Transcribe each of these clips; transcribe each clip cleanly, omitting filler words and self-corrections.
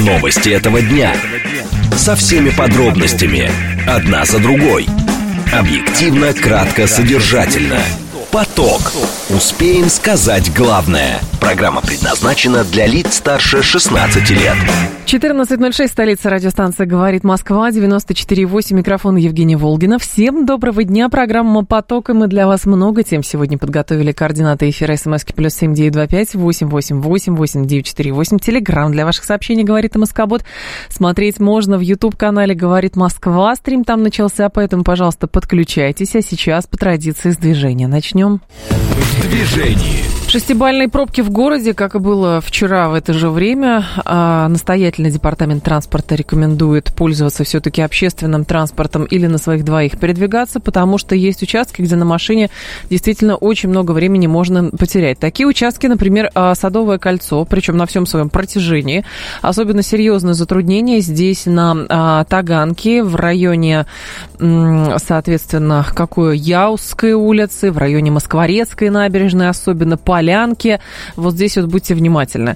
Новости этого дня. Со всеми подробностями. Одна за другой. Объективно, кратко, содержательно. Поток. Успеем сказать главное. Программа предназначена для лиц старше 16 лет. 14:06, столица, радиостанция «Говорит Москва», 94,8, микрофон Евгения Волгина. Всем доброго дня, программа «Поток», и мы для вас много тем сегодня подготовили. Координаты эфира СМСки +7 925 888 8948. Телеграм для ваших сообщений «Говорит МСК-бот». Смотреть можно в YouTube-канале «Говорит Москва». Стрим там начался, поэтому, пожалуйста, подключайтесь. А сейчас по традиции с движения начнем. В движении. Шестибалльные пробки в городе, как и было вчера в это же время. Настоятельно департамент транспорта рекомендует пользоваться все-таки общественным транспортом или на своих двоих передвигаться, потому что есть участки, где на машине действительно очень много времени можно потерять. Такие участки, например, Садовое кольцо, причем на всем своем протяжении. Особенно серьезные затруднения здесь на Таганке, в районе, соответственно, Яузской улицы, в районе Москворецкой набережной, особенно Полянки. Вот здесь вот будьте внимательны.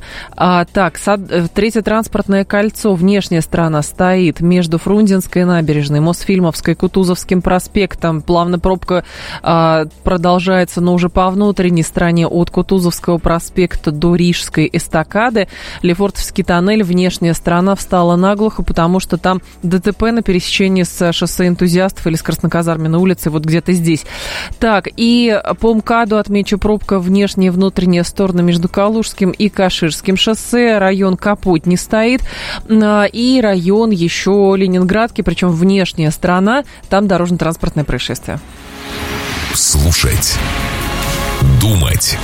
Третье транспортное кольцо, внешняя сторона, стоит между Фрунзенской набережной, Мосфильмовской, Кутузовским проспектом. Плавно пробка продолжается, но уже по внутренней стороне от Кутузовского проспекта до Рижской эстакады. Лефортовский тоннель, внешняя сторона встала наглухо, потому что там ДТП на пересечении с шоссе Энтузиастов или с Красноказарменной улицы, вот где-то здесь. Так, и по МКАДу отмечу пробка внешняя и внутренняя стороны между Калужским и Каширским шоссе. Район Капотни стоит. И район еще Ленинградки, причем внешняя сторона, там дорожно-транспортное происшествие. Слушать. Думать.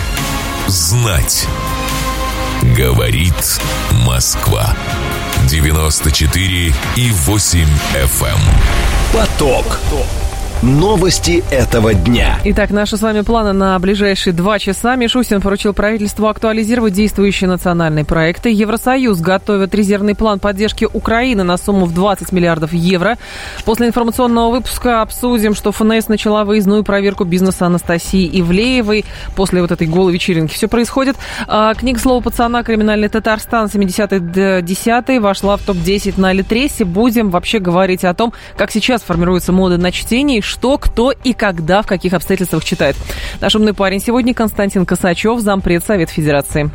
Знать. Говорит Москва. 94,8 FM. Поток. Новости этого дня. Итак, наши с вами планы на ближайшие 2 часа. Мишустин поручил правительству актуализировать действующие национальные проекты. Евросоюз готовит резервный план поддержки Украины на сумму в 20 миллиардов евро. После информационного выпуска обсудим, что ФНС начала выездную проверку бизнеса Анастасии Ивлеевой. После вот этой голой вечеринки все происходит. Книга «Слово пацана. Криминальный Татарстан. 70-10» вошла в топ-10 на Литресе. Будем вообще говорить о том, как сейчас формируется мода на чтение, что, кто и когда, в каких обстоятельствах читает. Наш умный парень сегодня Константин Косачев, зампред Совет Федерации.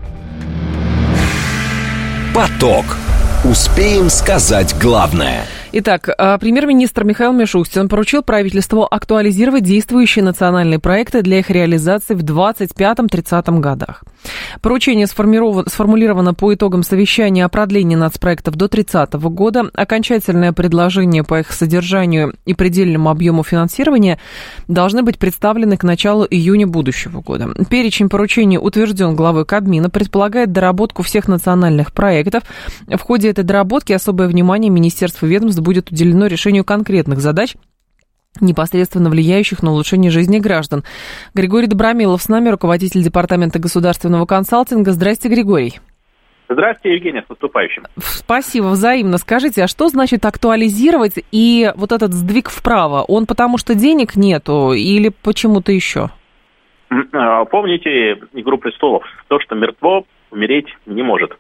Поток. Успеем сказать главное. Итак, премьер-министр Михаил Мишустин поручил правительству актуализировать действующие национальные проекты для их реализации в 2025-2030 годах. Поручение сформулировано по итогам совещания о продлении нацпроектов до 2030 года. Окончательное предложение по их содержанию и предельному объему финансирования должны быть представлены к началу июня будущего года. Перечень поручений утвержден главой Кабмина, предполагает доработку всех национальных проектов. В ходе этой доработки особое внимание министерств и ведомств будет уделено решению конкретных задач, непосредственно влияющих на улучшение жизни граждан. Григорий Добромилов с нами, руководитель Департамента государственного консалтинга. Здрасте, Григорий. Здравствуйте, Евгения, с наступающим. Спасибо, взаимно. Скажите, а что значит актуализировать и вот этот сдвиг вправо? Он потому что денег нету или почему-то еще? Помните «Игру престолов»? То, что мертво, умереть не может.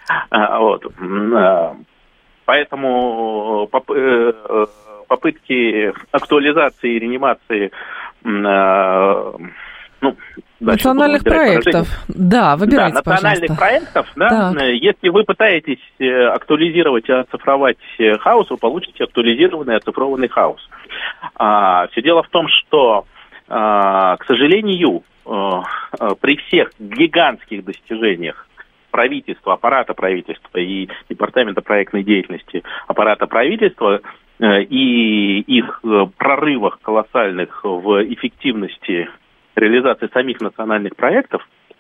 Поэтому попытки актуализации и реанимации национальных проектов. Да, выбирайте, национальных пожалуйста. проектов, если вы пытаетесь актуализировать и оцифровать хаос, вы получите актуализированный и оцифрованный хаос. Все дело в том, что, к сожалению, при всех гигантских достижениях правительства, аппарата правительства и департамента проектной деятельности аппарата правительства и их прорывах колоссальных в эффективности реализации самих национальных проектов,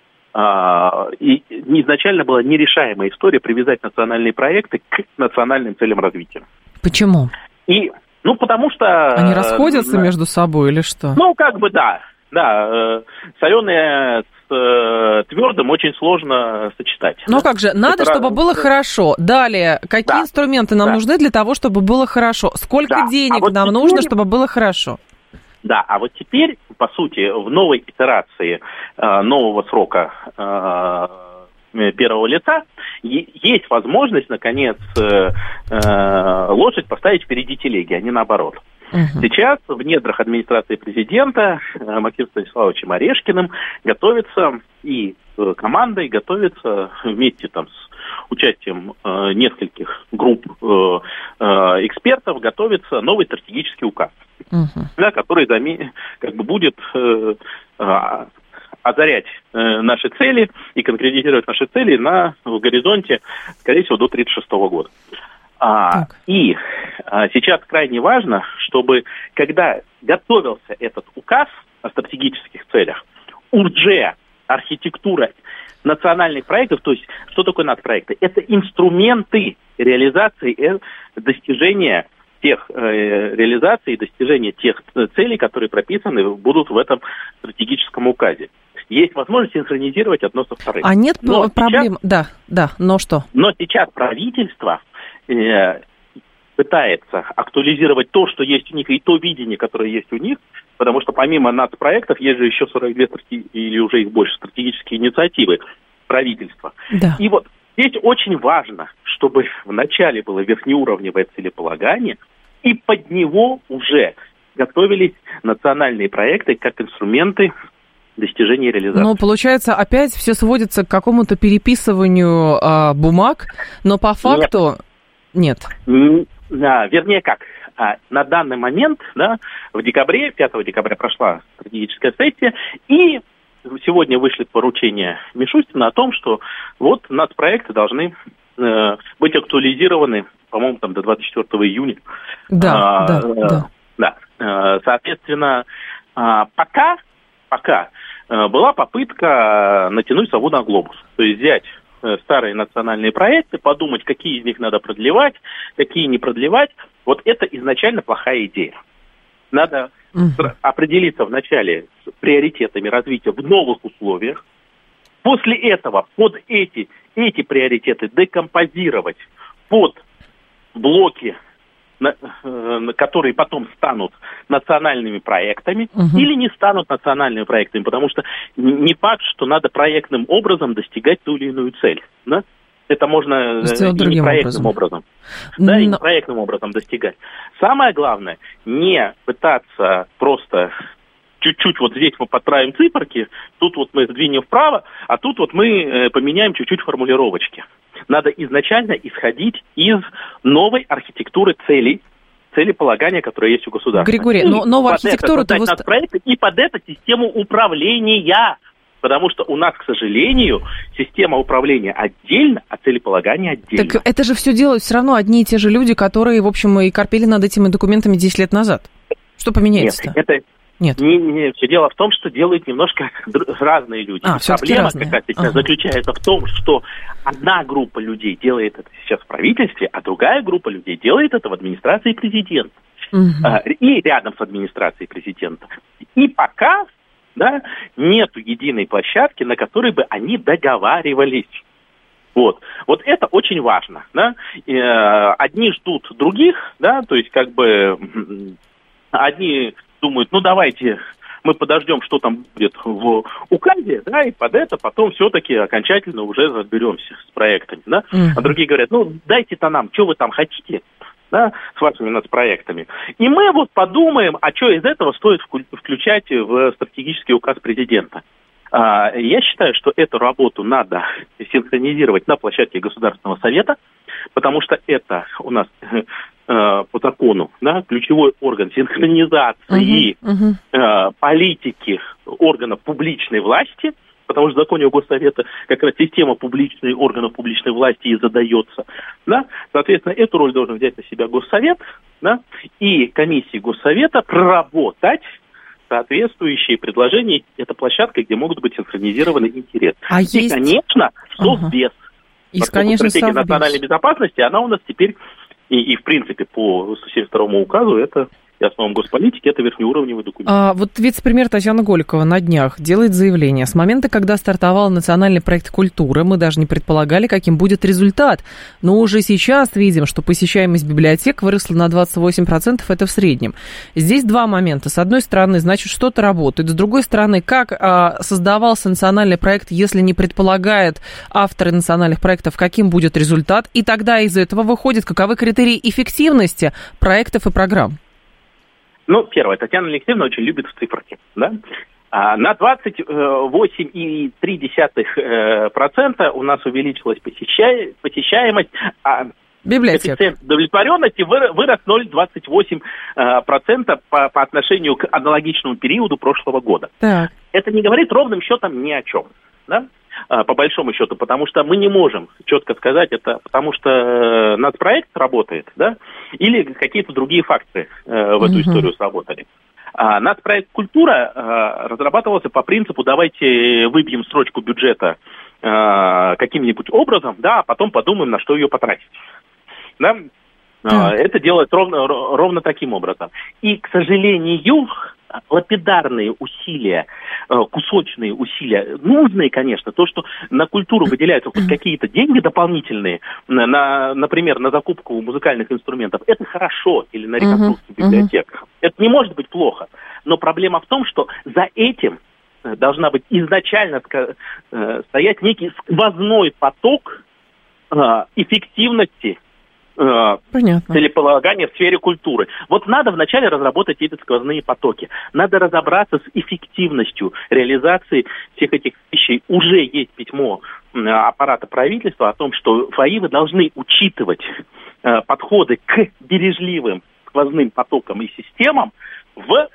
и изначально была нерешаемая история привязать национальные проекты к национальным целям развития. Почему? Потому что... Они расходятся между собой или что? Да. Соленое с твердым очень сложно сочетать. Как же, надо, чтобы было хорошо. Далее, какие инструменты нам нужны для того, чтобы было хорошо? Сколько денег нам нужно, чтобы было хорошо? Да, а вот теперь, по сути, в новой итерации нового срока первого лица, есть возможность, наконец, лошадь поставить впереди телеги, а не наоборот. Сейчас в недрах администрации президента Максимом Станиславовичем Орешкиным готовится и командой, готовится вместе там с участием нескольких групп экспертов, готовится новый стратегический указ, который как бы будет озарять наши цели и конкретизировать наши цели на горизонте, скорее всего, до 1936 года. И сейчас крайне важно, чтобы, когда готовился этот указ о стратегических целях, уже архитектура национальных проектов, то есть что такое нацпроекты? Это инструменты реализации достижения тех реализаций и достижения тех целей, которые прописаны будут в этом стратегическом указе. Есть возможность синхронизировать одно со вторым. А нет проблем? Да, но что? Но сейчас правительство пытается актуализировать то, что есть у них, и то видение, которое есть у них, потому что помимо нацпроектов есть же еще 42 или уже их больше стратегические инициативы правительства. Да. И вот здесь очень важно, чтобы вначале было верхнеуровневое целеполагание, и под него уже готовились национальные проекты как инструменты достижения реализации. Ну, получается, опять все сводится к какому-то переписыванию бумаг, но по факту нет. Вернее, как? На данный момент, в декабре, 5 декабря прошла стратегическая сессия, и сегодня вышли поручения Мишустина о том, что вот нацпроекты должны быть актуализированы, по-моему, там до 24 июня. Да. Соответственно, пока была попытка натянуть сову на глобус, то есть взять старые национальные проекты, подумать, какие из них надо продлевать, какие не продлевать. Вот это изначально плохая идея. Надо определиться вначале с приоритетами развития в новых условиях. После этого под эти приоритеты декомпозировать под блоки, которые потом станут национальными проектами или не станут национальными проектами, потому что не факт, что надо проектным образом достигать ту или иную цель. Да? Это можно и не проектным образом. Да, и не проектным образом достигать. Самое главное, не пытаться просто чуть-чуть вот здесь мы подправим циферки, тут вот мы сдвинем вправо, а тут вот мы поменяем чуть-чуть формулировочки. Надо изначально исходить из новой архитектуры целеполагания, которая есть у государства. Григорий, но новая архитектура-то... И под это систему управления. Потому что у нас, к сожалению, система управления отдельно, а целеполагание отдельно. Так это же все делают все равно одни и те же люди, которые, в общем, и корпели над этими документами 10 лет назад. Что поменяется-то? Нет. Все дело в том, что делают немножко разные люди. Проблема как раз заключается в том, что одна группа людей делает это сейчас в правительстве, а другая группа людей делает это в администрации президента. И рядом с администрацией президента. И пока нету единой площадки, на которой бы они договаривались. Вот это очень важно. Да? Одни ждут других, то есть как бы одни думают, давайте мы подождем, что там будет в указе, и под это потом все-таки окончательно уже разберемся с проектами. Да? А другие говорят, дайте-то нам, что вы там хотите, с вашими нацпроектами. И мы вот подумаем, а что из этого стоит включать в стратегический указ президента. Я считаю, что эту работу надо синхронизировать на площадке Государственного совета, потому что это у нас по закону ключевой орган синхронизации политики органов публичной власти, потому что в законе Госсовета как раз система органов публичной власти и задается. Соответственно, эту роль должен взять на себя Госсовет, и комиссии Госсовета проработать соответствующие предложения. Это площадка, где могут быть синхронизированы интересы. И, конечно, Совбез. Стратегия национальной безопасности, она у нас теперь, и в принципе, по 172 указу, это и основам госполитики, это верхнеуровневый документ. Вот вице-премьер Татьяна Голикова на днях делает заявление. С момента, когда стартовал национальный проект «Культура», мы даже не предполагали, каким будет результат. Но уже сейчас видим, что посещаемость библиотек выросла на 28%, это в среднем. Здесь два момента. С одной стороны, значит, что-то работает. С другой стороны, как создавался национальный проект, если не предполагают авторы национальных проектов, каким будет результат. И тогда из этого выходит, каковы критерии эффективности проектов и программ. Первое, Татьяна Алексеевна очень любит в циферки, да? На 28,3% у нас увеличилась посещаемость, а коэффициент удовлетворенности вырос 0,28% по отношению к аналогичному периоду прошлого года. Так. Это не говорит ровным счетом ни о чем, да? По большому счету, потому что мы не можем четко сказать это, потому что нацпроект работает, да, или какие-то другие факторы в эту историю сработали. Нацпроект «Культура» разрабатывался по принципу «давайте выбьем строчку бюджета каким-нибудь образом, да, а потом подумаем, на что ее потратить». Да? Это делается ровно таким образом. И, к сожалению, лапидарные усилия, кусочные усилия, нужные, конечно, то, что на культуру выделяются хоть какие-то деньги дополнительные, например, на закупку музыкальных инструментов, это хорошо, или на реконструкцию библиотек. Это не может быть плохо. Но проблема в том, что за этим должна быть изначально стоять некий сквозной поток эффективности целеполагания в сфере культуры. Вот надо вначале разработать эти сквозные потоки. Надо разобраться с эффективностью реализации всех этих вещей. Уже есть письмо аппарата правительства о том, что ФАИВы должны учитывать подходы к бережливым сквозным потокам и системам в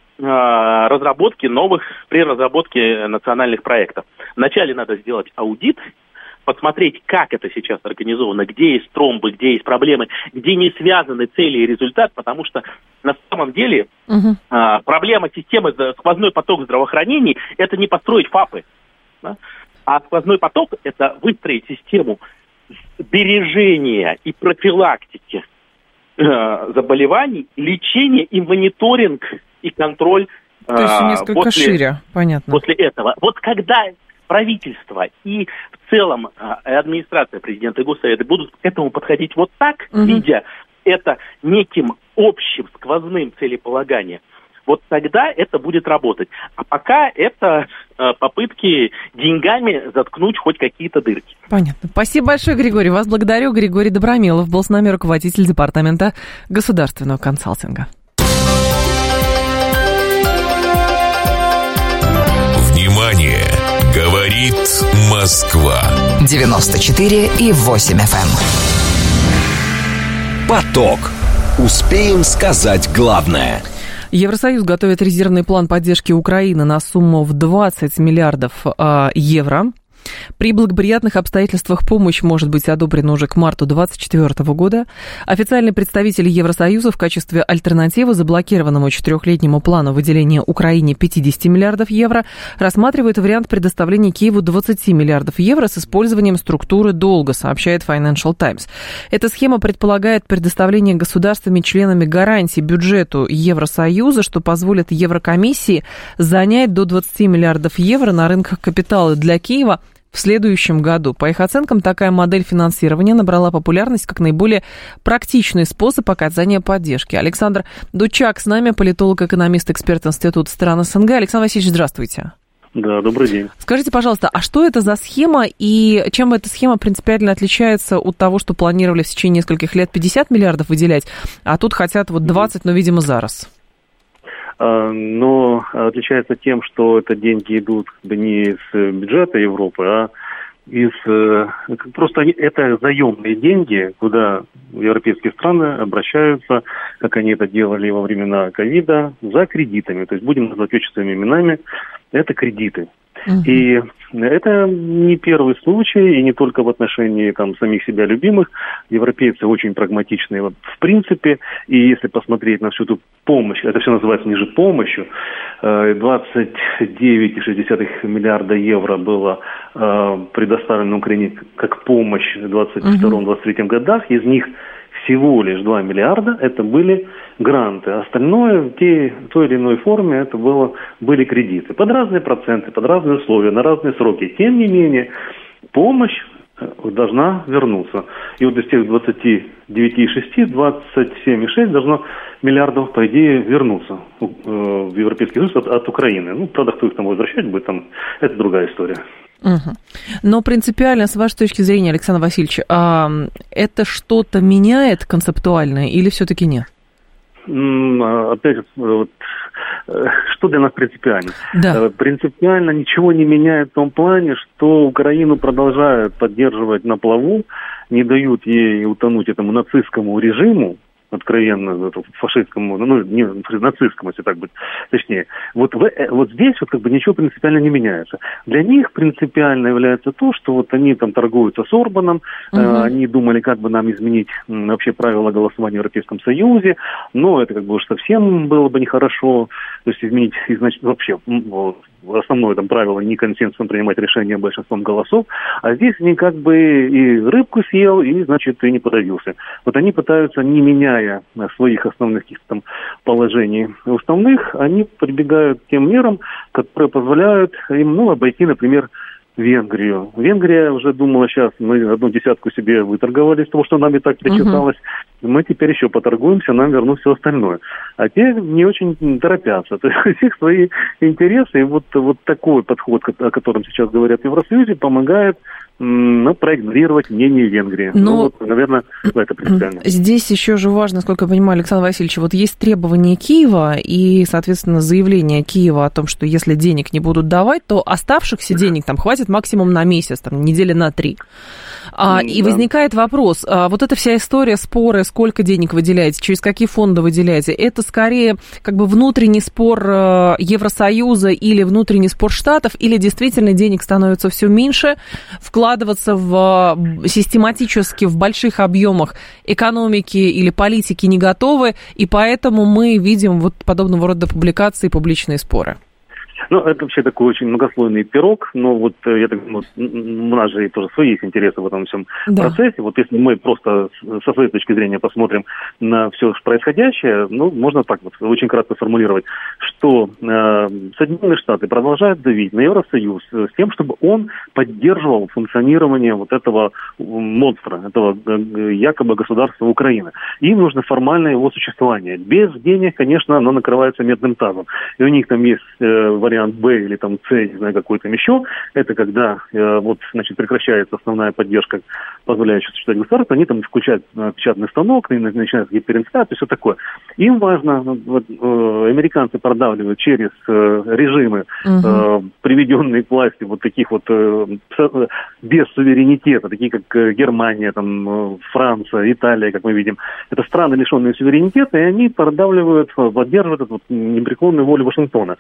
при разработке национальных проектов. Вначале надо сделать аудит, посмотреть, как это сейчас организовано, где есть тромбы, где есть проблемы, где не связаны цели и результат, потому что на самом деле проблема системы сквозной поток здравоохранения – это не построить ФАПы, да? А сквозной поток – это выстроить систему бережения и профилактики заболеваний, лечения и мониторинг и контроль. То есть несколько шире, понятно. После этого. Вот когда правительство и в целом администрация президента и Госсовета будут к этому подходить вот так, видя это неким общим сквозным целеполаганием, вот тогда это будет работать. А пока это попытки деньгами заткнуть хоть какие-то дырки. Понятно. Спасибо большое, Григорий. Вас благодарю. Григорий Добромелов был с нами, руководитель департамента государственного консалтинга. Внимание! Говорит Москва. 94,8 FM. Поток. Успеем сказать главное. Евросоюз готовит резервный план поддержки Украины на сумму в 20 миллиардов евро. При благоприятных обстоятельствах помощь может быть одобрена уже к марту 2024 года. Официальный представитель Евросоюза в качестве альтернативы заблокированному 4-летнему плану выделения Украине 50 миллиардов евро рассматривает вариант предоставления Киеву 20 миллиардов евро с использованием структуры долга, сообщает Financial Times. Эта схема предполагает предоставление государствами-членами гарантий бюджету Евросоюза, что позволит Еврокомиссии занять до 20 миллиардов евро на рынках капитала для Киева в следующем году. По их оценкам, такая модель финансирования набрала популярность как наиболее практичный способ оказания поддержки. Александр Дучак с нами, политолог, экономист, эксперт Института стран СНГ. Александр Васильевич, здравствуйте. Да, добрый день. Скажите, пожалуйста, а что это за схема и чем эта схема принципиально отличается от того, что планировали в течение нескольких лет 50 миллиардов выделять, а тут хотят вот 20, но, видимо, зараз? Но отличается тем, что это деньги идут не из бюджета Европы, а просто это заемные деньги, куда европейские страны обращаются, как они это делали во времена ковида, за кредитами. То есть будем называть отечественными именами, это кредиты. И это не первый случай, и не только в отношении самих себя любимых. Европейцы очень прагматичные в принципе, и если посмотреть на всю эту помощь, это все называется ниже помощью, 29,6 миллиарда евро было предоставлено Украине как помощь в 2022-2023 годах, из них всего лишь 2 миллиарда это были гранты. Остальное в той или иной форме это были кредиты. Под разные проценты, под разные условия, на разные сроки. Тем не менее, помощь должна вернуться. И вот из тех 29,6, 27,6 должно миллиардов, по идее, вернуться в Европейский Союз от Украины. Ну, правда, кто их там возвращать будет, это другая история. Угу. Но принципиально, с вашей точки зрения, Александр Васильевич, это что-то меняет концептуально или все-таки нет? Опять же, что для нас принципиально? Да. Принципиально ничего не меняет в том плане, что Украину продолжают поддерживать на плаву, не дают ей утонуть этому нацистскому режиму, откровенно фашистскому, не нацистскому, если так быть точнее. Вот здесь ничего принципиально не меняется. Для них принципиально является то, что они там торгуются с Орбаном, они думали, как бы нам изменить вообще правила голосования в Европейском Союзе, но это уж совсем было бы нехорошо, то есть изменить вообще основное правило не консенсусом принимать решения большинством голосов, а здесь они и рыбку съел, и, и не подавился. Они пытаются, не меняя своих основных каких-то положений уставных, они прибегают к тем мерам, которые позволяют им, обойти, например, Венгрию. Венгрия уже думала, сейчас мы 1/10 себе выторговали из того, что нам и так причиталось. Мы теперь еще поторгуемся, нам вернут все остальное. А те не очень торопятся. То есть у всех свои интересы. И вот такой подход, о котором сейчас говорят в Евросоюзе, помогает проигнорировать мнение Венгрии. Наверное, это принципиально. Здесь еще же важно, насколько я понимаю, Александр Васильевич, есть требования Киева и, соответственно, заявление Киева о том, что если денег не будут давать, то оставшихся денег хватит максимум на месяц, недели на 3. И возникает вопрос, эта вся история, споры, сколько денег выделяете, через какие фонды выделяете, это скорее внутренний спор Евросоюза или внутренний спор Штатов, или действительно денег становится все меньше, вкладываться систематически в больших объемах экономики или политики не готовы, и поэтому мы видим подобного рода публикации и публичные споры. Это вообще такой очень многослойный пирог, но я так думаю, у нас же тоже свои есть интересы в этом всем процессе. Если мы просто со своей точки зрения посмотрим на все происходящее, можно так очень кратко сформулировать, что Соединенные Штаты продолжают давить на Евросоюз с тем, чтобы он поддерживал функционирование этого монстра, этого якобы государства Украины. Им нужно формальное его существование. Без денег, конечно, оно накрывается медным тазом. И у них там есть вариант Б или С, не знаю, какой там еще, это когда прекращается основная поддержка, позволяющая существовать государства, они включают печатный станок, начинают гиперинфляцию, все такое. Им важно, американцы продавливают через режимы, приведенные к власти таких без суверенитета, такие как Германия, Франция, Италия, как мы видим. Это страны, лишенные суверенитета, и они продавливают, поддерживают эту непреклонную волю Вашингтона.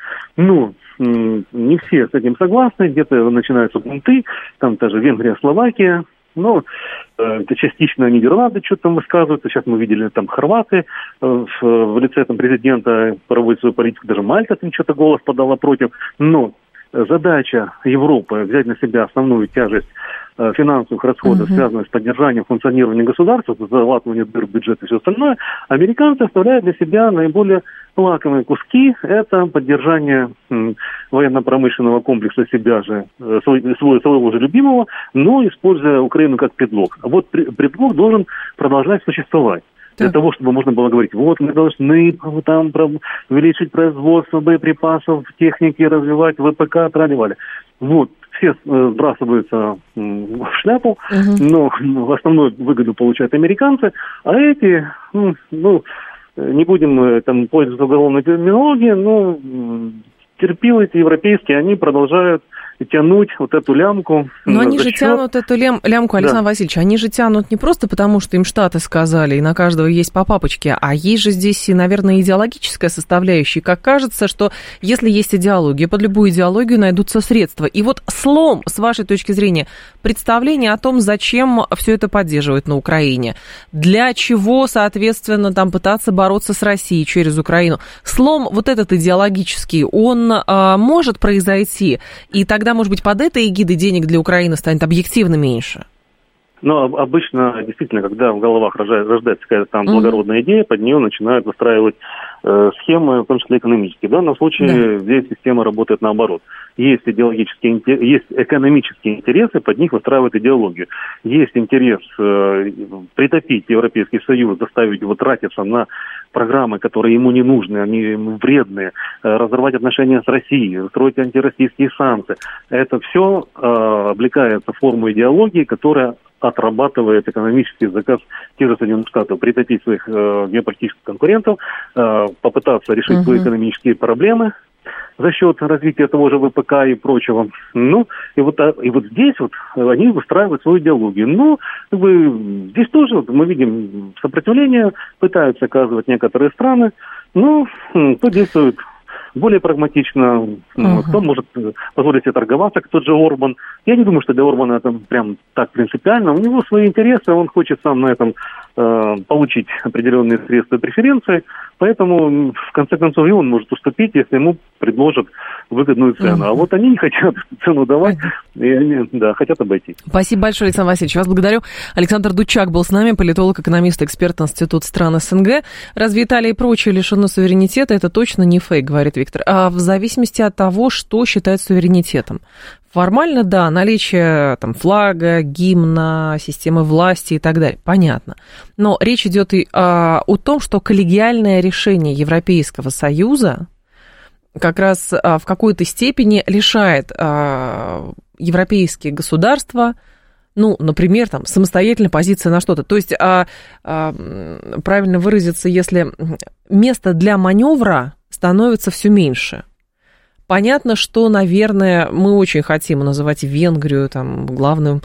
Не все с этим согласны, где-то начинаются бунты, даже Венгрия, Словакия, это частично Нидерланды что-то там высказываются, сейчас мы видели хорваты в лице президента проводят свою политику, даже Мальта там что-то голос подала против, но задача Европы взять на себя основную тяжесть финансовых расходов, связанных с поддержанием функционирования государства, залатыванием дыр в бюджет и все остальное, американцы оставляют для себя наиболее лакомые куски. Это поддержание военно-промышленного комплекса себя же, своего же любимого, но используя Украину как предлог. А предлог должен продолжать существовать. Для того, чтобы можно было говорить, мы должны увеличить производство боеприпасов, техники развивать, ВПК, трали-вали. Все сбрасываются в шляпу, но основную выгоду получают американцы, а эти, не будем пользоваться уголовной терминологией, но терпилы эти европейские, они продолжают тянуть эту лямку. Но они же тянут эту лямку, Александр Васильевич, они же тянут не просто потому, что им Штаты сказали, и на каждого есть по папочке, а есть же здесь, наверное, идеологическая составляющая. Как кажется, что если есть идеология, под любую идеологию найдутся средства. И слом, с вашей точки зрения, представление о том, зачем все это поддерживать на Украине, для чего, соответственно, пытаться бороться с Россией через Украину. Слом этот идеологический, он может произойти, и тогда, может быть, под этой эгидой денег для Украины станет объективно меньше? Но обычно, действительно, когда в головах рождается какая-то там благородная идея, под нее начинают выстраивать схемы, в том числе экономические. В данном случае здесь система работает наоборот. Есть экономические интересы, под них выстраивают идеологию. Есть интерес притопить Европейский Союз, заставить его тратиться на программы, которые ему не нужны, они ему вредные, разорвать отношения с Россией, строить антироссийские санкции. Это все облекается в форму идеологии, которая отрабатывает экономический заказ тех же Соединенных Штатов, притопить своих геополитических конкурентов, попытаться решить свои экономические проблемы за счет развития того же ВПК и прочего. Ну, и вот здесь вот они выстраивают свою идеологию. Ну, здесь тоже вот мы видим сопротивление, пытаются оказывать некоторые страны. Ну, кто действует более прагматично, кто может позволить себе торговаться, как тот же Орбан. Я не думаю, что для Орбана это прям так принципиально. У него свои интересы, он хочет сам на этом получить определенные средства и преференции, поэтому, в конце концов, и он может уступить, если ему предложат выгодную цену. А вот они не хотят цену давать, и они, хотят обойти. Спасибо большое, Александр Васильевич. Вас благодарю. Александр Дучак был с нами, политолог, экономист, эксперт Института стран СНГ. Разве Италия и прочее лишены суверенитета? Это точно не фейк, говорит Виктор. А в зависимости от того, что считать суверенитетом. Формально, да, наличие там флага, гимна, системы власти и так далее, понятно. Но речь идет и о том, что коллегиальное решение Европейского Союза как раз в какой-то степени лишает европейские государства, ну, например, там, самостоятельной позиции на что-то. То есть, правильно выразиться, если место для маневра становится все меньше. Понятно, что, наверное, мы очень хотим называть Венгрию там, главным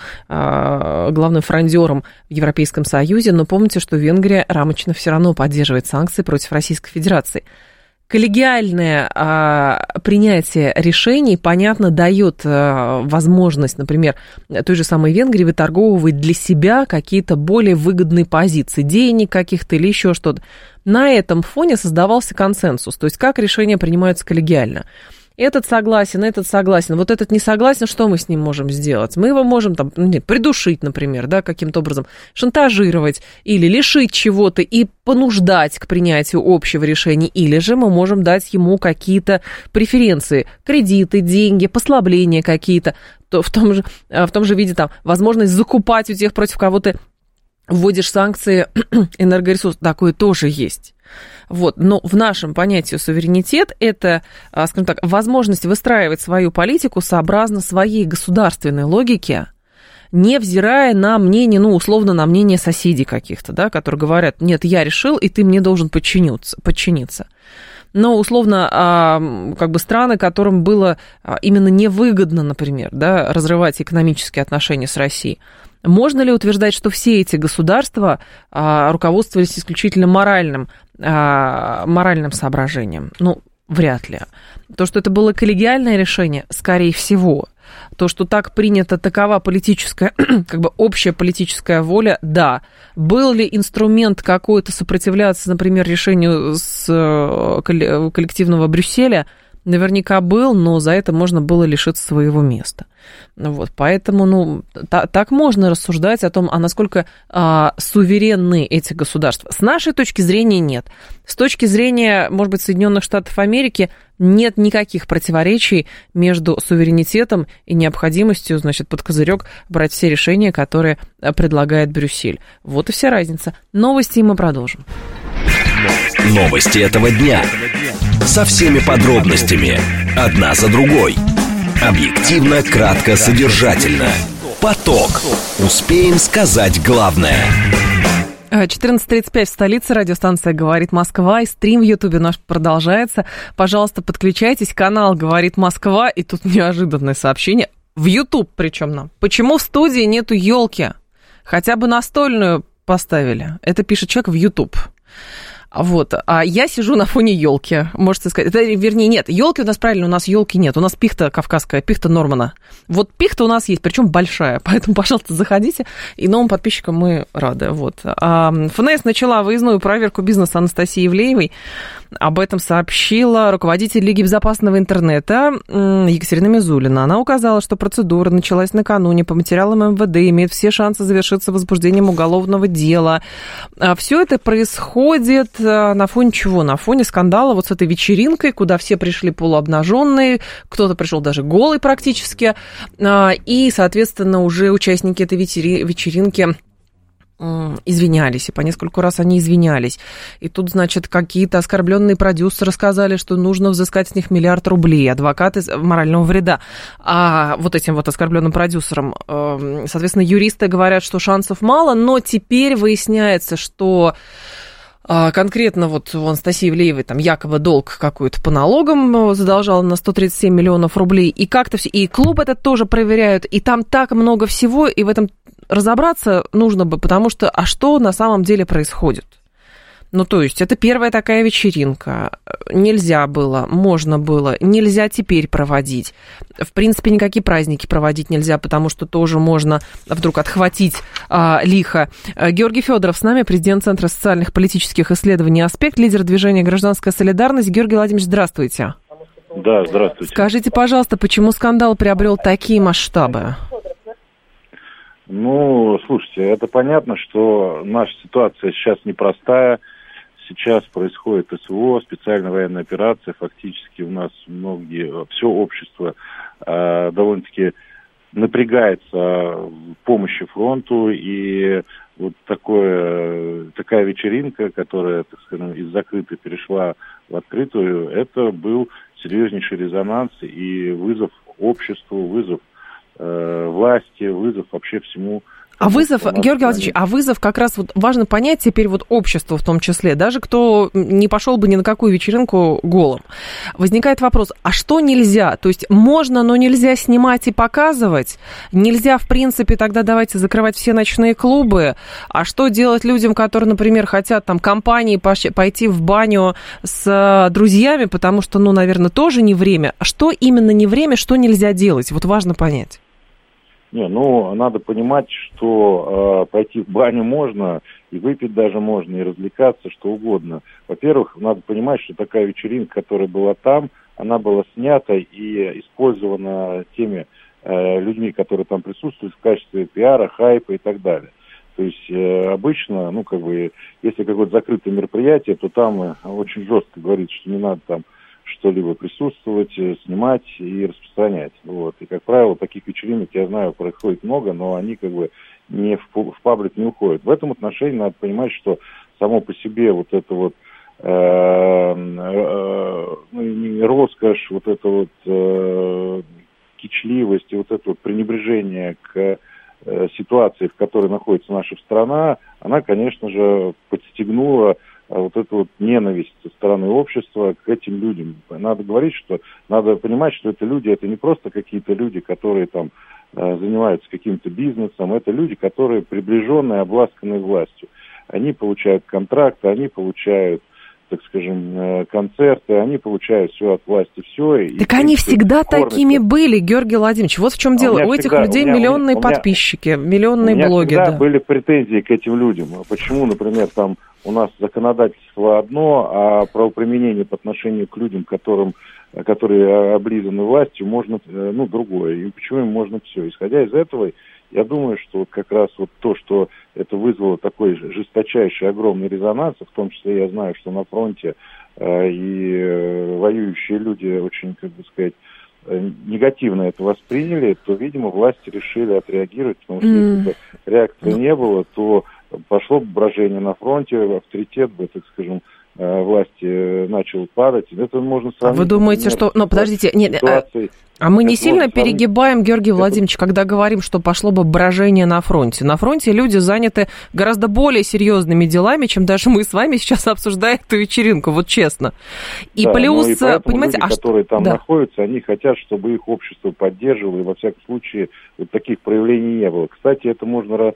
фрондером в Европейском Союзе, но помните, что Венгрия рамочно все равно поддерживает санкции против Российской Федерации. Коллегиальное принятие решений, понятно, дает возможность, например, той же самой Венгрии выторговывать для себя какие-то более выгодные позиции, денег каких-то или еще что-то. На этом фоне создавался консенсус, то есть как решения принимаются коллегиально. Этот согласен, вот этот не согласен, что мы с ним можем сделать? Мы его можем там, придушить, например, да, каким-то образом, шантажировать или лишить чего-то и понуждать к принятию общего решения, или же мы можем дать ему какие-то преференции, кредиты, деньги, послабления какие-то, в том же виде там возможность закупать у тех, против кого ты вводишь санкции, энергоресурс, такое тоже есть. Вот. Но в нашем понятии суверенитет – это, скажем так, возможность выстраивать свою политику сообразно своей государственной логике, невзирая на мнение, ну, условно, на мнение соседей каких-то, да, которые говорят, нет, я решил, и ты мне должен подчиниться. Но, условно, как бы страны, которым было именно невыгодно, например, да, разрывать экономические отношения с Россией, можно ли утверждать, что все эти государства руководствовались исключительно моральным соображением? Ну, вряд ли. То, что это было коллегиальное решение, скорее всего. То, что так принято, такова политическая, как бы общая политическая воля, да. Был ли инструмент какой-то сопротивляться, например, решению с коллективного Брюсселя? Наверняка был, но за это можно было лишиться своего места. Вот, поэтому, так можно рассуждать о том, насколько суверенны эти государства. С нашей точки зрения нет. С точки зрения, может быть, Соединенных Штатов Америки нет никаких противоречий между суверенитетом и необходимостью, значит, под козырек брать все решения, которые предлагает Брюссель. Вот и вся разница. Новости, и мы продолжим. Новости этого дня. Со всеми подробностями. Одна за другой. Объективно, кратко, содержательно. Поток. Успеем сказать главное. 14:35 в столице. Радиостанция «Говорит Москва». И стрим в Ютубе наш продолжается. Пожалуйста, подключайтесь. Канал «Говорит Москва». И тут неожиданное сообщение. В Ютуб причем нам. Почему в студии нету елки? Хотя бы настольную поставили. Это пишет человек в Ютуб. Вот. А я сижу на фоне елки, можете сказать. Это, вернее, нет, елки у нас, правильно, у нас елки нет. У нас пихта кавказская, пихта Нормана. Вот пихта у нас есть, причем большая. Поэтому, пожалуйста, заходите. И новым подписчикам мы рады. Вот. ФНС начала выездную проверку бизнеса Анастасии Ивлеевой. Об этом сообщила руководитель Лиги безопасного интернета Екатерина Мизулина. Она указала, что процедура началась накануне. По материалам МВД имеет все шансы завершиться возбуждением уголовного дела. Все это происходит на фоне чего? На фоне скандала вот с этой вечеринкой, куда все пришли полуобнаженные, кто-то пришел даже голый практически. И, соответственно, уже участники этой вечеринки извинялись, и по нескольку раз они извинялись. И тут, значит, какие-то оскорбленные продюсеры сказали, что нужно взыскать с них $1 миллиард, адвокаты морального вреда. А вот этим вот оскорбленным продюсерам, соответственно, юристы говорят, что шансов мало, но теперь выясняется, что конкретно вот у Анастасии Ивлеевой там якобы долг какой-то по налогам задолжал на 137 миллионов рублей, и как-то все, и клуб этот тоже проверяют, и там так много всего, и в этом разобраться нужно бы, потому что, а что на самом деле происходит? Ну, то есть, это первая такая вечеринка. Нельзя было, можно было, нельзя теперь проводить. В принципе, никакие праздники проводить нельзя, потому что тоже можно вдруг отхватить лихо. Георгий Федоров с нами, президент Центра социальных политических исследований «Аспект», лидер движения «Гражданская солидарность». Георгий Владимирович, здравствуйте. Да, здравствуйте. Скажите, пожалуйста, почему скандал приобрел такие масштабы? Ну, слушайте, это понятно, что наша ситуация сейчас непростая. Сейчас происходит СВО, специальная военная операция. Фактически у нас все общество довольно-таки напрягается в помощи фронту. И вот такая вечеринка, которая, так скажем, из закрытой перешла в открытую, это был серьезнейший резонанс и вызов обществу, вызов власти, вызов вообще всему. А вызов, Георгий Владимирович, вызов как раз вот важно понять теперь вот обществу в том числе, даже кто не пошел бы ни на какую вечеринку голым. Возникает вопрос, а что нельзя? То есть можно, но нельзя снимать и показывать? Нельзя, в принципе, тогда давайте закрывать все ночные клубы? А что делать людям, которые, например, хотят там компании пойти в баню с друзьями, потому что, ну, наверное, тоже не время? Что именно не время, что нельзя делать? Вот важно понять. Надо понимать, что пойти в баню можно, и выпить даже можно, и развлекаться, что угодно. Во-первых, надо понимать, что такая вечеринка, которая была там, она была снята и использована теми людьми, которые там присутствуют в качестве пиара, хайпа и так далее. То есть обычно, если какое-то закрытое мероприятие, то там очень жестко говорится, что не надо там что-либо присутствовать, снимать и распространять. Вот. И, как правило, таких вечеринок, я знаю, происходит много, но они не в паблик не уходят. В этом отношении надо понимать, что само по себе вот это вот роскошь, вот эта вот кичливость и вот это вот пренебрежение к ситуации, в которой находится наша страна, она, конечно же, подстегнула вот эту вот ненависть со стороны общества к этим людям. Надо понимать, что это люди, это не просто какие-то люди, которые там занимаются каким-то бизнесом, это люди, которые приближенные, обласканные властью. Они получают контракты, они получают, так скажем, концерты, они получают все от власти, все. Так они всегда такими были, Георгий Владимирович. Вот в чем дело. У этих людей миллионные подписчики, миллионные блоги. У меня всегда были претензии к этим людям. Почему, например, там у нас законодательство одно, а правоприменение по отношению к людям, которые облизаны властью, можно, другое. И почему им можно все? Исходя из этого, я думаю, что вот как раз вот то, что это вызвало такой жесточайший, огромный резонанс, в том числе я знаю, что на фронте и воюющие люди очень, негативно это восприняли, то, видимо, власти решили отреагировать, потому что если бы реакции не было, то пошло бы брожение на фронте, авторитет бы, так скажем, власти начал падать. Это можно сравнить. Вы думаете, что... подождите, мы не сильно перегибаем, Георгий Владимирович, когда говорим, что пошло бы брожение на фронте. На фронте люди заняты гораздо более серьезными делами, чем даже мы с вами сейчас обсуждаем эту вечеринку, вот честно. И плюс, и понимаете... Люди, которые там находятся, они хотят, чтобы их общество поддерживало, и во всяком случае вот таких проявлений не было. Кстати, это можно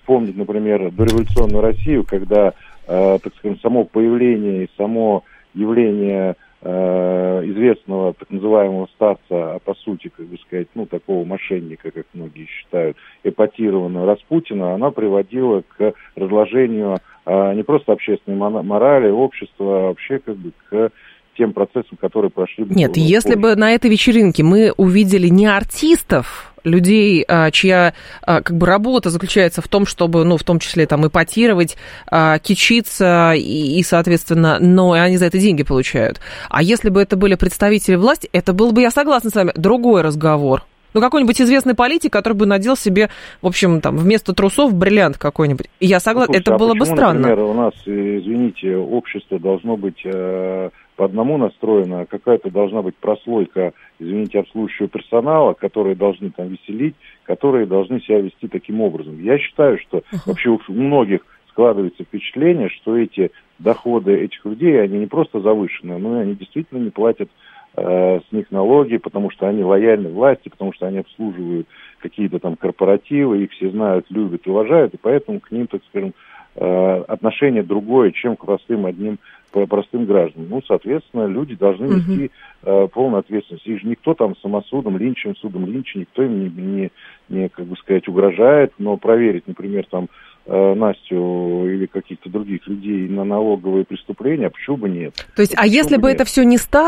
вспомнить, например, дореволюционную Россию, когда, так скажем, само появление и само явление известного так называемого старца, а по сути, как бы сказать, такого мошенника, как многие считают, эпатированного Распутина, она приводила к разложению не просто общественной морали, общества, а вообще как бы к тем процессам, которые прошли. Нет, если бы на этой вечеринке мы увидели не артистов, людей, чья как бы работа заключается в том, чтобы, в том числе там эпатировать, кичиться и, соответственно, но они за это деньги получают. А если бы это были представители власти, это был бы, я согласна с вами, другой разговор. Какой-нибудь известный политик, который бы надел себе, в общем, там, вместо трусов бриллиант какой-нибудь. Я согласна, это было бы странно. Например, у нас, извините, общество должно быть по одному настроено, а какая-то должна быть прослойка, извините, обслуживающего персонала, которые должны там веселить, которые должны себя вести таким образом. Я считаю, что вообще у многих складывается впечатление, что эти доходы этих людей, они не просто завышенные, но и они действительно не платят с них налоги, потому что они лояльны власти, потому что они обслуживают какие-то там корпоративы, их все знают, любят, уважают, и поэтому к ним, так скажем, отношение другое, чем к простым гражданам. Соответственно, люди должны нести полную ответственность. Их же никто там судом Линча, никто им не как бы сказать, угрожает, но проверить, например, там Настю или каких-то других людей на налоговые преступления, а почему бы нет? То есть, если бы это все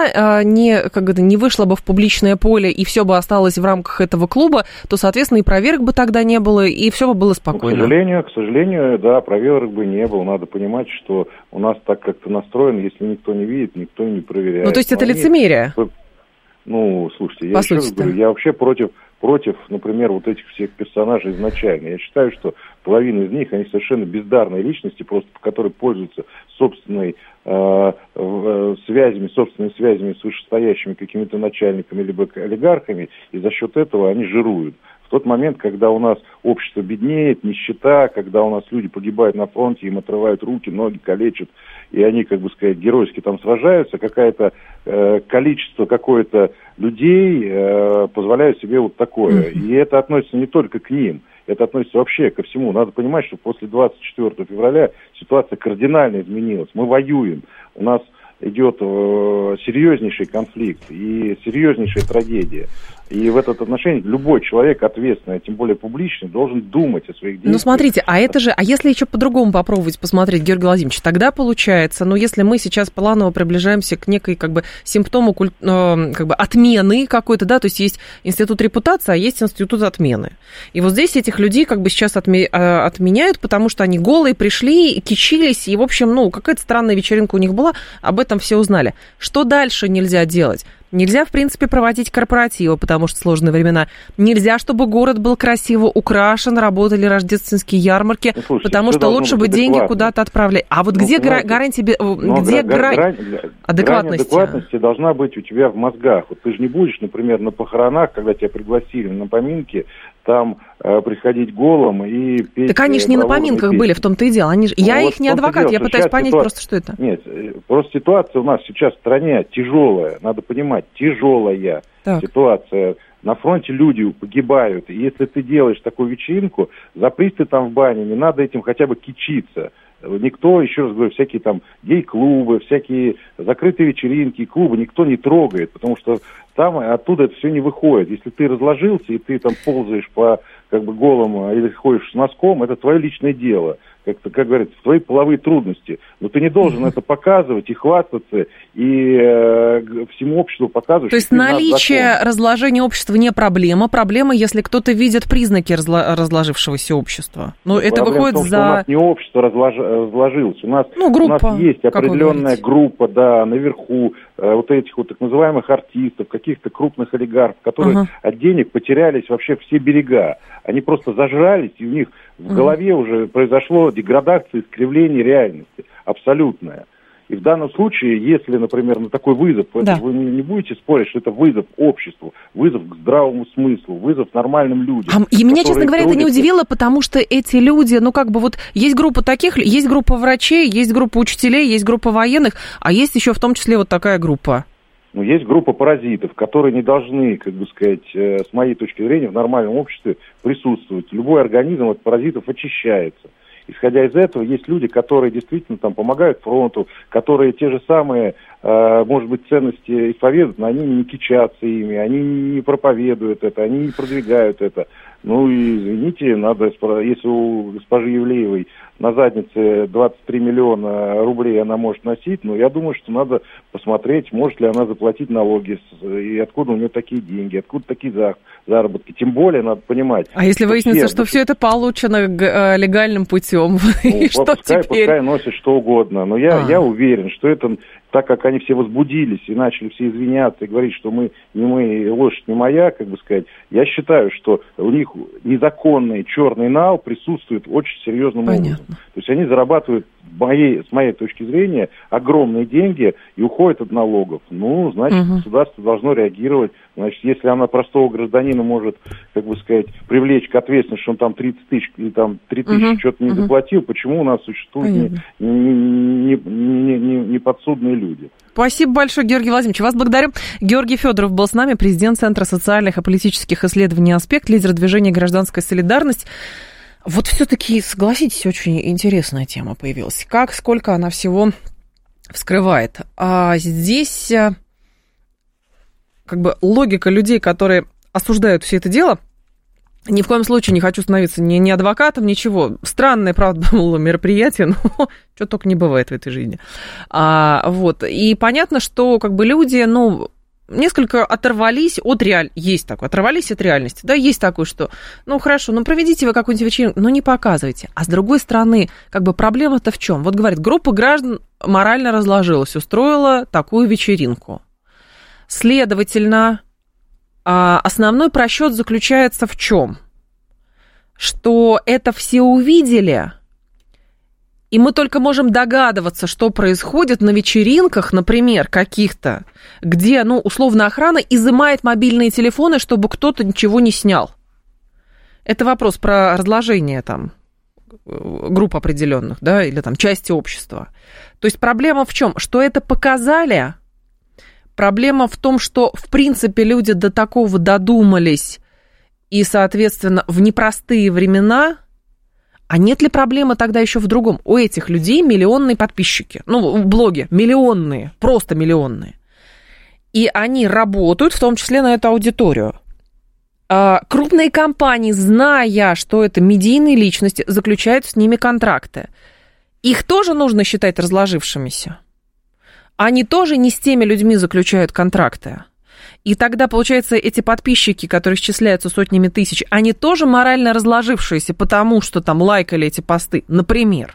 не вышло бы в публичное поле и все бы осталось в рамках этого клуба, то, соответственно, и проверок бы тогда не было, и все бы было спокойно. К сожалению, да, проверок бы не было. Надо понимать, что у нас так как-то настроено, если никто не видит, никто не проверяет. То есть это лицемерие? Слушайте, я еще раз говорю, я вообще против, например, вот этих всех персонажей изначально. Я считаю, что половина из них, они совершенно бездарные личности, просто которые пользуются собственными связями с вышестоящими какими-то начальниками либо олигархами, и за счет этого они жируют. В тот момент, когда у нас общество беднеет, нищета, когда у нас люди погибают на фронте, им отрывают руки, ноги, калечат, и они, как бы сказать, геройски там сражаются, какое-то количество какое-то людей позволяет себе вот такое. И это относится не только к ним, это относится вообще ко всему. Надо понимать, что после 24 февраля ситуация кардинально изменилась. Мы воюем, у нас идет серьезнейший конфликт и серьезнейшая трагедия. И в этот отношении любой человек ответственный, тем более публичный, должен думать о своих действиях. Смотрите, а если еще по-другому попробовать посмотреть, Георгий Владимирович, тогда получается, если мы сейчас планово приближаемся к некой как бы симптому как бы отмены какой-то, да, то есть институт репутации, а есть институт отмены. И вот здесь этих людей как бы сейчас отменяют, потому что они голые пришли, кичились, и, в общем, какая-то странная вечеринка у них была, об этом все узнали. Что дальше нельзя делать? Нельзя, в принципе, проводить корпоративы, потому что сложные времена. Нельзя, чтобы город был красиво украшен, работали рождественские ярмарки, потому что лучше бы деньги куда-то отправляли. А вот где гарантия, где грань адекватности? Грань адекватности должна быть у тебя в мозгах. Вот ты же не будешь, например, на похоронах, когда тебя пригласили на поминки, там приходить голым и петь... Так они же не на поминках были, в том-то и дело. Я их не адвокат, я пытаюсь понять просто, что это. Нет, просто ситуация у нас сейчас в стране тяжелая, надо понимать, тяжелая ситуация. На фронте люди погибают, и если ты делаешь такую вечеринку, запрись ты там в бане, не надо этим хотя бы кичиться. Никто, еще раз говорю, всякие там гей-клубы, всякие закрытые вечеринки, клубы никто не трогает, потому что там оттуда это все не выходит. Если ты разложился и ты там ползаешь по как бы голым или ходишь с носком, это твое личное дело. Как говорится, твои половые трудности. Но ты не должен это показывать и хвастаться, и всему обществу показывать. То есть наличие разложения общества не проблема. Проблема, если кто-то видит признаки разложившегося общества. Но это выходит в том, что у нас не общество разложилось. У нас есть определенная группа, да, наверху, вот этих вот так называемых артистов, каких-то крупных олигархов, которые от денег потерялись вообще все берега. Они просто зажрались, и у них в голове уже произошло деградация, искривление реальности. Абсолютная. И в данном случае, если, например, на такой вызов, вы не будете спорить, что это вызов обществу, вызов к здравому смыслу, вызов нормальным людям. И меня, честно говоря, это не удивило, потому что эти люди, есть группа таких, есть группа врачей, есть группа учителей, есть группа военных, а есть еще в том числе вот такая группа. Но есть группа паразитов, которые не должны, как бы сказать, с моей точки зрения, в нормальном обществе присутствовать. Любой организм от паразитов очищается. Исходя из этого, есть люди, которые действительно там помогают фронту, которые те же самые, может быть, ценности исповедуют, но они не кичатся ими, они не проповедуют это, они не продвигают это. Ну и, извините, надо, если у госпожи Евлеевой на заднице 23 миллиона рублей она может носить, но я думаю, что надо посмотреть, может ли она заплатить налоги, и откуда у нее такие деньги, откуда такие заработки. Тем более, надо понимать... А если выяснится, что все это получено легальным путем, и что теперь? Пускай носит что угодно, но я уверен, что это... Так как они все возбудились и начали все извиняться и говорить, что мы, лошадь не моя, как бы сказать, я считаю, что у них незаконный черный нал присутствует очень серьезным образом. То есть они зарабатывают, с моей точки зрения, огромные деньги и уходят от налогов. Ну, значит, государство должно реагировать. Значит, если она простого гражданина может, как бы сказать, привлечь к ответственности, что он там 30 тысяч или там 3 тысячи что-то не заплатил, почему у нас существуют неподсудные люди? Спасибо большое, Георгий Владимирович. Вас благодарю. Георгий Федоров был с нами, президент Центра социальных и политических исследований «Аспект», лидер движения «Гражданская солидарность». Вот все-таки, согласитесь, очень интересная тема появилась. Сколько она всего вскрывает. А здесь как бы логика людей, которые осуждают все это дело, ни в коем случае не хочу становиться ни адвокатом, ничего. Странное, правда, было мероприятие, но что только не бывает в этой жизни. Вот. И понятно, что как бы люди, несколько оторвались от реальности. Есть такое, оторвались от реальности. Да, есть такое, что, хорошо, проведите вы какую-нибудь вечеринку, но не показывайте. А с другой стороны, как бы проблема-то в чем? Вот говорит, группа граждан морально разложилась, устроила такую вечеринку. Следовательно, основной просчет заключается в чем? Что это все увидели, и мы только можем догадываться, что происходит на вечеринках, например, каких-то, где, условно, охрана изымает мобильные телефоны, чтобы кто-то ничего не снял. Это вопрос про разложение там групп определенных, да, или там части общества. То есть проблема в чем? Что это показали. Проблема в том, что, в принципе, люди до такого додумались, и, соответственно, в непростые времена. А нет ли проблемы тогда еще в другом? У этих людей миллионные подписчики. В блоге миллионные, просто миллионные. И они работают, в том числе на эту аудиторию. Крупные компании, зная, что это медийные личности, заключают с ними контракты. Их тоже нужно считать разложившимися. Они тоже не с теми людьми заключают контракты. И тогда, получается, эти подписчики, которые исчисляются сотнями тысяч, они тоже морально разложившиеся, потому что там лайкали эти посты, например.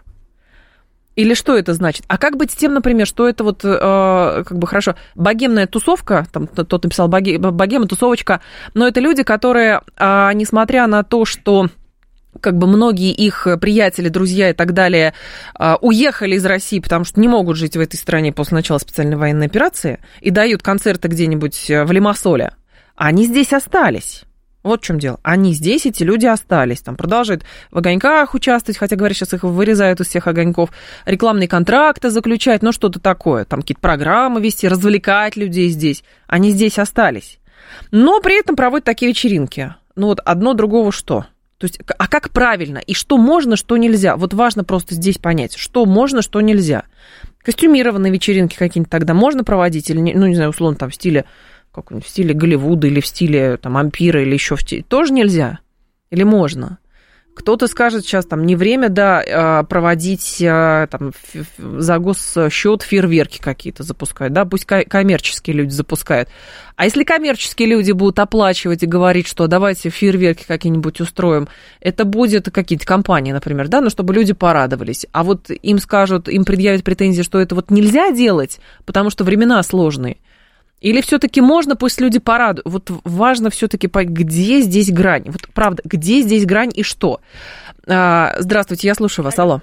Или что это значит? А как быть с тем, например, что это вот, хорошо, богемная тусовка, там тот написал богема, тусовочка, но это люди, которые, несмотря на то, что как бы многие их приятели, друзья и так далее уехали из России, потому что не могут жить в этой стране после начала специальной военной операции и дают концерты где-нибудь в Лимассоле, они здесь остались. Вот в чем дело. Они здесь, эти люди остались. Там продолжают в огоньках участвовать, хотя, говорят, сейчас их вырезают из всех огоньков, рекламные контракты заключать, что-то такое. Там какие-то программы вести, развлекать людей здесь. Они здесь остались. Но при этом проводят такие вечеринки. Одно другого что? То есть, а как правильно? И что можно, что нельзя? Вот важно просто здесь понять, что можно, что нельзя. Костюмированные вечеринки какие-нибудь тогда можно проводить? Или, не знаю, условно, там в стиле Голливуда или в стиле там ампира или еще в стиле. Тоже нельзя? Или можно? Кто-то скажет сейчас, там, не время, проводить там, за госсчет фейерверки какие-то запускать, да, пусть коммерческие люди запускают. А если коммерческие люди будут оплачивать и говорить, что давайте фейерверки какие-нибудь устроим, это будет какие-то компании, например, да, чтобы люди порадовались. А вот им скажут, им предъявят претензии, что это вот нельзя делать, потому что времена сложные. Или все-таки можно, пусть люди порадуют. Вот важно все-таки понять, где здесь грань. Вот правда, где здесь грань и что? Здравствуйте, я слушаю вас. Алло.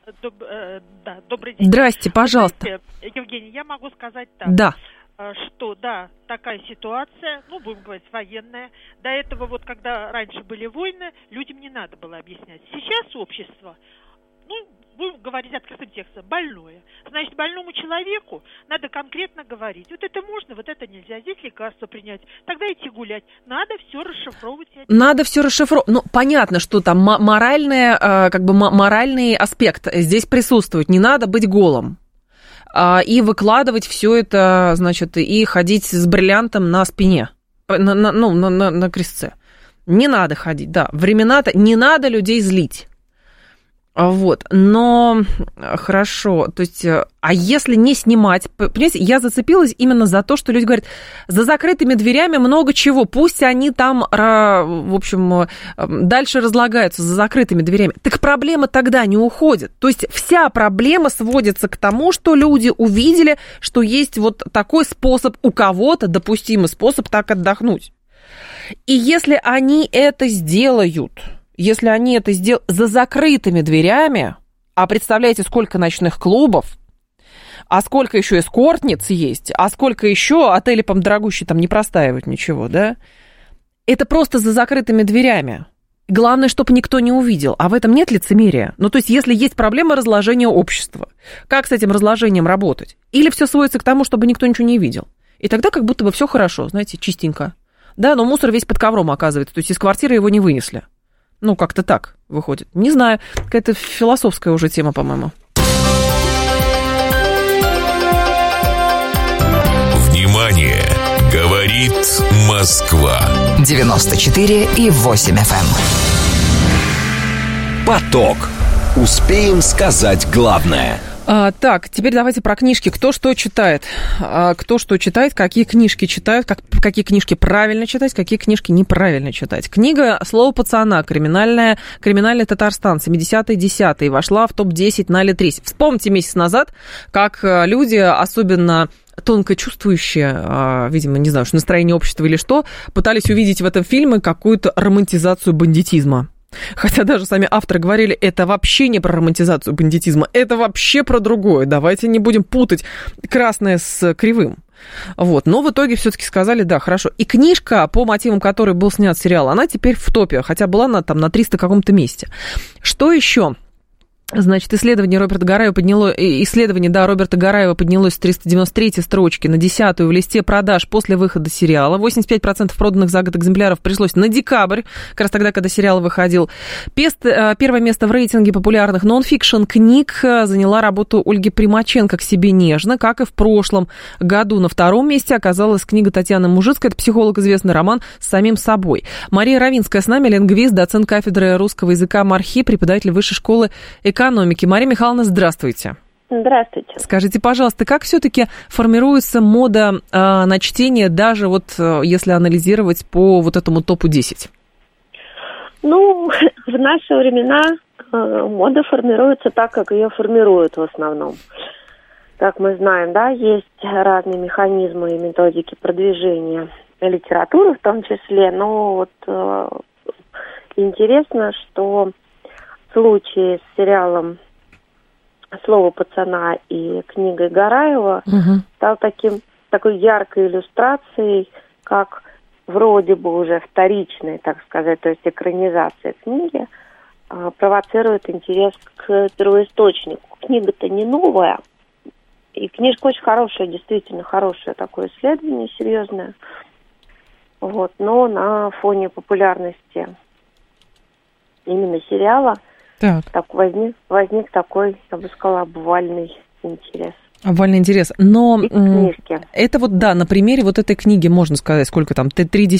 Добрый день. Здрасте, пожалуйста. Знаете, Евгений, я могу сказать так. Да. Что, такая ситуация, будем говорить, военная. До этого, когда раньше были войны, людям не надо было объяснять. Сейчас общество, будем говорить, говорить открытым текстом, больное. Значит, больному человеку надо конкретно говорить. Вот это можно, вот это нельзя. Здесь лекарство принять. Тогда идти гулять. Надо все расшифровывать. Надо все расшифровывать. Ну, понятно, что там моральный аспект здесь присутствует. Не надо быть голым. И выкладывать все это, значит, и ходить с бриллиантом на спине, на крестце. Не надо ходить, да. Времена-то не надо людей злить. Вот, но хорошо, то есть, а если не снимать, понимаете, я зацепилась именно за то, что люди говорят, за закрытыми дверями много чего, пусть они там, в общем, дальше разлагаются за закрытыми дверями. Так проблема тогда не уходит. То есть вся проблема сводится к тому, что люди увидели, что есть вот такой способ, у кого-то допустимый способ так отдохнуть. И если они это сделают... Если они это сделают за закрытыми дверями, а представляете, сколько ночных клубов, а сколько еще эскортниц есть, а сколько еще отели, по-моему, дорогущие там не простаивают ничего, да? Это просто за закрытыми дверями. Главное, чтобы никто не увидел. А в этом нет лицемерия. Ну, то есть, если есть проблема разложения общества, как с этим разложением работать? Или все сводится к тому, чтобы никто ничего не видел? И тогда как будто бы все хорошо, знаете, чистенько. Да, но мусор весь под ковром оказывается, то есть из квартиры его не вынесли. Ну, как-то так выходит. Не знаю, какая-то философская уже тема, по-моему. Внимание! Говорит Москва. 94,8 FM. Поток. Успеем сказать главное. Так, теперь давайте про книжки. Кто что читает? Какие книжки читают, какие книжки правильно читать, какие книжки неправильно читать. Книга «Слово пацана. Криминальный Татарстан. 70-е, 10-е» вошла в топ-10 на Литресе. Вспомните месяц назад, как люди, особенно тонко чувствующие, видимо, не знаю, что настроение общества или что, пытались увидеть в этом фильме какую-то романтизацию бандитизма. Хотя даже сами авторы говорили, это вообще не про романтизацию бандитизма, это вообще про другое. Давайте не будем путать красное с кривым. Вот. Но в итоге все-таки сказали, да, хорошо. И книжка, по мотивам которой был снят сериал, она теперь в топе, хотя была она там на 300 каком-то месте. Что еще? Значит, исследование Роберта Гараева поднялось с 393 строчки на 10-ю в листе продаж после выхода сериала. 85% проданных за год экземпляров пришлось на декабрь, как раз тогда, когда сериал выходил. Первое место в рейтинге популярных нон-фикшн книг заняла работу Ольги Примаченко «К себе нежно», как и в прошлом году. На втором месте оказалась книга Татьяны Мужицкой, это психолог, известный роман «С самим собой». Мария Равинская с нами, лингвист, доцент кафедры русского языка МАРХИ, преподаватель Высшей школы экономики. Мария Михайловна, здравствуйте. Здравствуйте. Скажите, пожалуйста, как все-таки формируется мода на чтение, даже вот если анализировать по вот этому топу 10? Ну, в наши времена мода формируется так, как ее формируют в основном. Как мы знаем, да, есть разные механизмы и методики продвижения литературы в том числе, но вот интересно, что в случае с сериалом «Слово пацана» и книгой Гараева стал такой яркой иллюстрацией, как вроде бы уже вторичная, так сказать, то есть экранизация книги, провоцирует интерес к первоисточнику. Книга-то не новая, и книжка очень хорошая, действительно хорошее такое исследование, серьезное. Вот, но на фоне популярности именно сериала так возник такой, я бы сказала, обвальный интерес. Обвальный интерес. Но это вот, да, на примере вот этой книги можно сказать, сколько там,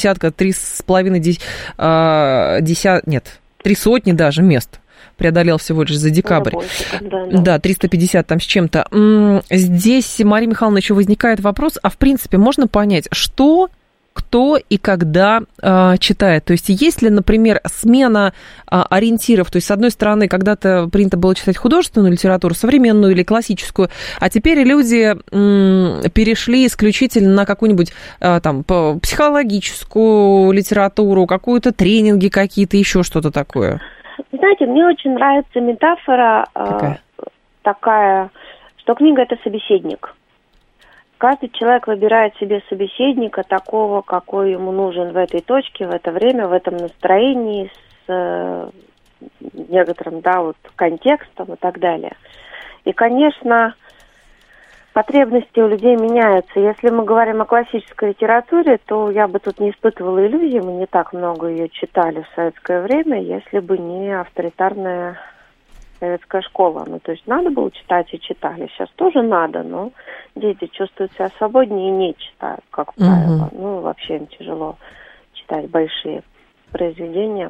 300 даже мест преодолел всего лишь за декабрь. Да, 350 там с чем-то. Здесь, Мария Михайловна, еще возникает вопрос, а в принципе можно понять, что... кто и когда читает. То есть есть ли, например, смена ориентиров? То есть, с одной стороны, когда-то принято было читать художественную литературу, современную или классическую, а теперь люди перешли исключительно на какую-нибудь там психологическую литературу, какую-то тренинги какие-то, еще что-то такое. Знаете, мне очень нравится метафора такая, что книга – это собеседник. Каждый человек выбирает себе собеседника такого, какой ему нужен в этой точке, в это время, в этом настроении, с некоторым, контекстом и так далее. И, конечно, потребности у людей меняются. Если мы говорим о классической литературе, то я бы тут не испытывала иллюзий, мы не так много ее читали в советское время, если бы не авторитарная советская школа. То есть надо было читать и читали. Сейчас тоже надо, но дети чувствуют себя свободнее и не читают, как правило. Вообще им тяжело читать большие произведения,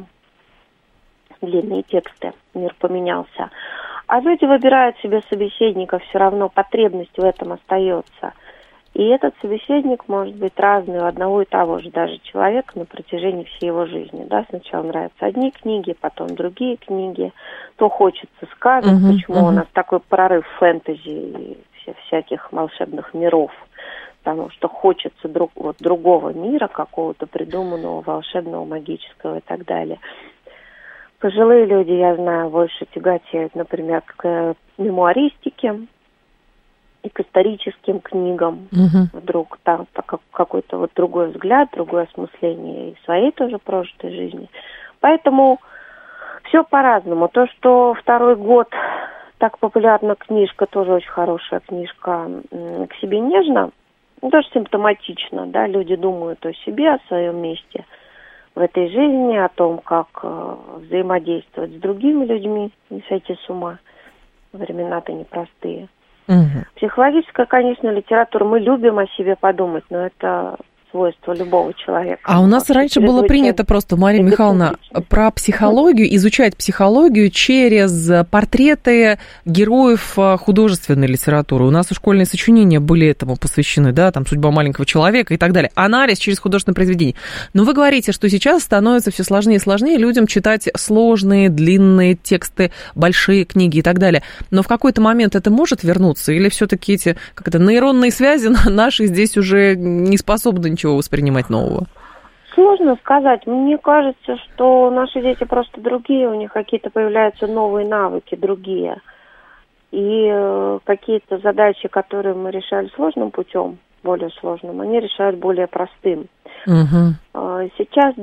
длинные тексты. Мир поменялся. А люди выбирают себе собеседника, все равно потребность в этом остается. И этот собеседник может быть разный у одного и того же даже человека на протяжении всей его жизни. Сначала нравятся одни книги, потом другие книги. То хочется сказок, почему у нас такой прорыв фэнтези и всяких волшебных миров. Потому что хочется другого мира, какого-то придуманного, волшебного, магического и так далее. Пожилые люди, я знаю, больше тяготеют, например, к мемуаристике и к историческим книгам. Вдруг там какой-то другой взгляд, другое осмысление и своей тоже прожитой жизни. Поэтому все по-разному. То, что второй год так популярна книжка, тоже очень хорошая книжка, «К себе нежно», тоже симптоматично, люди думают о себе, о своем месте в этой жизни, о том, как взаимодействовать с другими людьми, не сойти с ума. Времена-то непростые. Психологическая, конечно, литература. Мы любим о себе подумать, но это свойство любого человека. А у нас раньше было принято просто, Мария Михайловна, про психологию, изучать психологию через портреты героев художественной литературы. У нас и школьные сочинения были этому посвящены, там «Судьба маленького человека» и так далее. Анализ через художественное произведение. Но вы говорите, что сейчас становится все сложнее и сложнее людям читать сложные, длинные тексты, большие книги и так далее. Но в какой-то момент это может вернуться? Или все-таки эти нейронные связи наши здесь уже не способны ничего воспринимать нового? Сложно сказать. Мне кажется, что наши дети просто другие, у них какие-то появляются новые навыки, другие. И какие-то задачи, которые мы решали сложным путем, более сложным, они решают более простым. Сейчас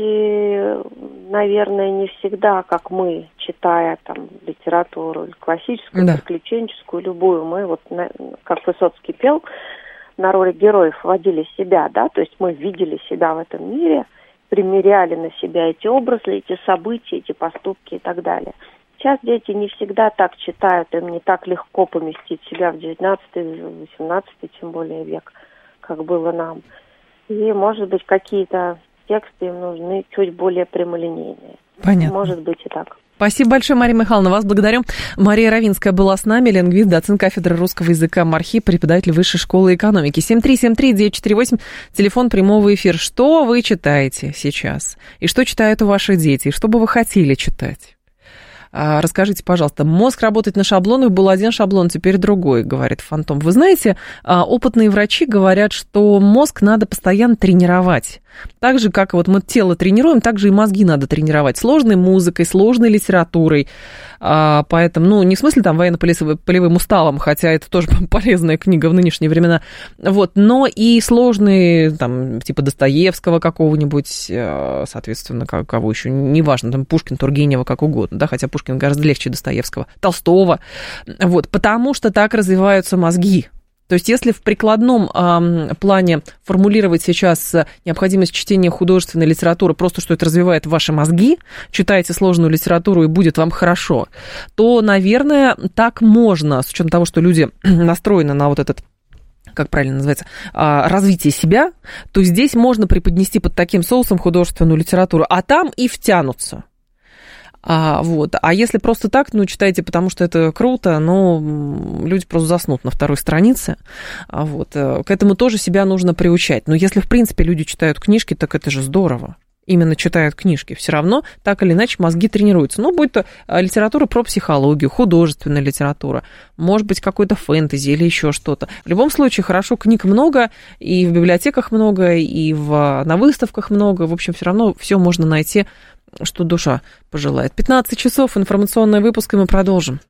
дети, наверное, не всегда, как мы, читая литературу классическую, приключенческую, любую, мы как Высоцкий пел, на роли героев вводили себя, то есть мы видели себя в этом мире, примеряли на себя эти образы, эти события, эти поступки и так далее. Сейчас дети не всегда так читают, им не так легко поместить себя в 19-18, тем более век, как было нам. И, может быть, какие-то тексты им нужны чуть более прямолинейные. Понятно. Может быть и так. Спасибо большое, Мария Михайловна, вас благодарю. Мария Равинская была с нами, лингвист, доцент кафедры русского языка МАРХИ, преподаватель Высшей школы экономики. 7373948, телефон прямого эфира. Что вы читаете сейчас? И что читают ваши дети? И что бы вы хотели читать? Расскажите, пожалуйста, мозг работать на шаблонах, был один шаблон, теперь другой, говорит Фантом. Вы знаете, опытные врачи говорят, что мозг надо постоянно тренировать. Так же, как мы тело тренируем, так же и мозги надо тренировать. Сложной музыкой, сложной литературой. Поэтому, не в смысле военно-полевым уставом, хотя это тоже полезная книга в нынешние времена, но и сложные, типа Достоевского какого-нибудь, соответственно, кого еще, неважно, Пушкин, Тургенева, как угодно, хотя Пушкин гораздо легче Достоевского, Толстого, потому что так развиваются мозги. То есть если в прикладном плане формулировать сейчас необходимость чтения художественной литературы, просто что это развивает ваши мозги, читайте сложную литературу и будет вам хорошо, то, наверное, так можно, с учетом того, что люди настроены на этот, как правильно называется, развитие себя, то здесь можно преподнести под таким соусом художественную литературу, а там и втянутся. А если просто так, читайте, потому что это круто, люди просто заснут на второй странице. К этому тоже себя нужно приучать. Но если, в принципе, люди читают книжки, так это же здорово. Именно читают книжки. Все равно, так или иначе, мозги тренируются. Будь то литература про психологию, художественная литература, может быть, какой-то фэнтези или еще что-то. В любом случае, хорошо, книг много, и в библиотеках много, и на выставках много. В общем, все равно все можно найти, что душа пожелает. 15 часов, информационный выпуск, и мы продолжим.